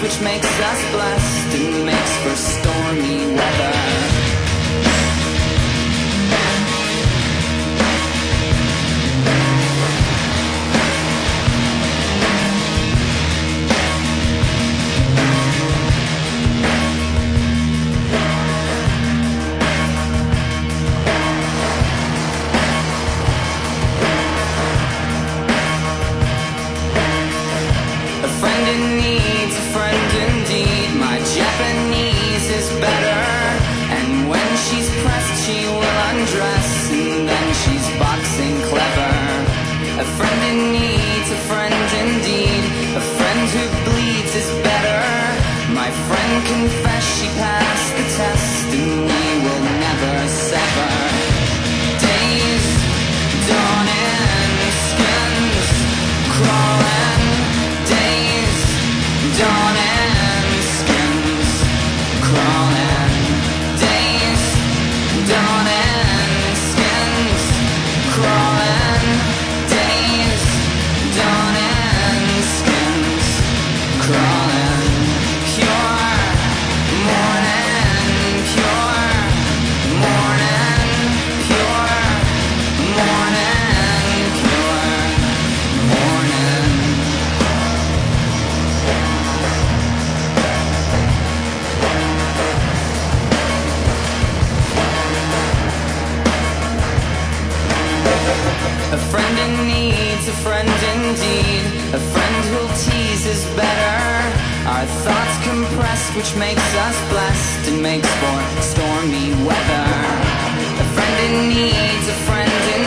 which makes us blessed and makes for stormy weather. Confess she passed the test and we will never sever. Days dawning, skins crawling. Days dawning, skins crawling. Days dawning, skins crawling. Days dawning, skins crawling. A friend in need's a friend indeed. A friend who'll tease is better. Our thoughts compressed, which makes us blessed and makes for stormy weather. A friend in need's a friend indeed.